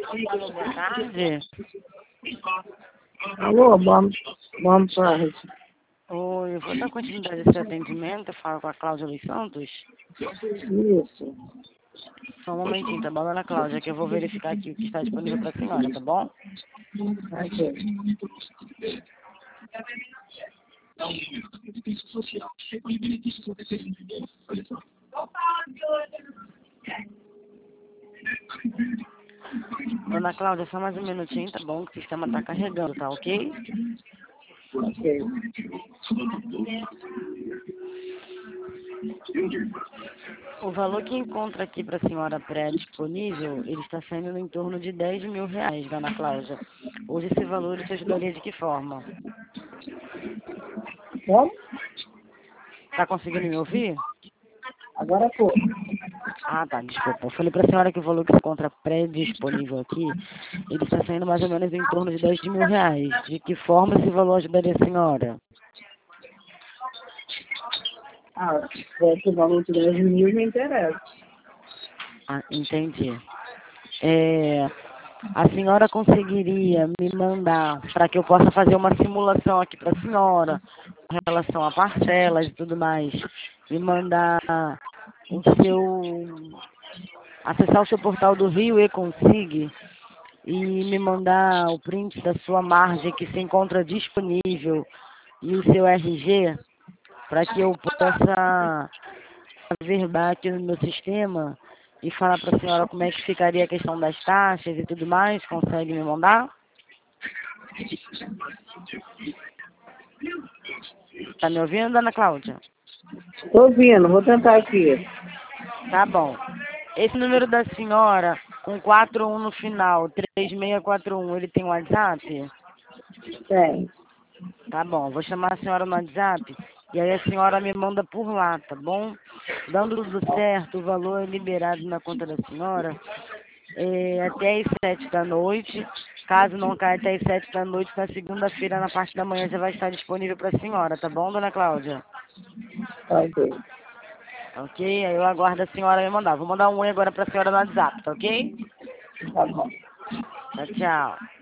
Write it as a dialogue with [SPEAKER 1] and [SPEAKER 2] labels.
[SPEAKER 1] Alô, boa tarde.
[SPEAKER 2] Alô, boa tarde.
[SPEAKER 1] Oi, eu vou dar continuidade a esse atendimento. Eu falo com a Cláudia Luiz Santos.
[SPEAKER 2] Isso.
[SPEAKER 1] Só um momentinho, tá bom, dona Cláudia, que eu vou verificar aqui o que está disponível para a senhora, tá bom?
[SPEAKER 2] Ok.
[SPEAKER 1] Dona Cláudia, só mais um minutinho, tá bom? Que o sistema tá carregando, tá ok?
[SPEAKER 2] Ok.
[SPEAKER 1] O valor que encontra aqui para a senhora pré-disponível, ele está saindo em torno de R$ 10.000, dona Cláudia. Hoje esse valor te ajudaria de que forma?
[SPEAKER 2] Bom,
[SPEAKER 1] Tá conseguindo me ouvir?
[SPEAKER 2] agora foi.
[SPEAKER 1] Ah, tá, desculpa. Eu falei para a senhora que o valor que se encontra pré-disponível aqui, ele está saindo mais ou menos em torno de R$ 10.000. De que forma esse valor ajudaria a senhora?
[SPEAKER 2] Esse valor de 10 mil me interessa.
[SPEAKER 1] Ah, entendi. A senhora conseguiria me mandar para que eu possa fazer uma simulação aqui para a senhora, com relação a parcelas e tudo mais, me mandar o seu, acessar o seu portal do Rio e-Consig e me mandar o print da sua margem que se encontra disponível e o seu RG, para que eu possa averbar aqui no meu sistema e falar para a senhora como é que ficaria a questão das taxas e tudo mais. Consegue me mandar? Tá me ouvindo, dona Cláudia?
[SPEAKER 2] Estou ouvindo, vou tentar aqui.
[SPEAKER 1] Tá bom. Esse número da senhora, com 41 no final, 3641, ele tem WhatsApp?
[SPEAKER 2] Tem.
[SPEAKER 1] Tá bom, vou chamar a senhora no WhatsApp e aí a senhora me manda por lá, tá bom? Dando tudo certo, o valor é liberado na conta da senhora até às 7 da noite. Caso não caia até às 7 da noite, na segunda-feira, na parte da manhã, já vai estar disponível para a senhora, tá bom, dona Cláudia?
[SPEAKER 2] Ok.
[SPEAKER 1] Ok? Aí eu aguardo a senhora me mandar. Vou mandar um oi agora para a senhora no WhatsApp, tá ok?
[SPEAKER 2] Tá bom.
[SPEAKER 1] Tchau, tchau.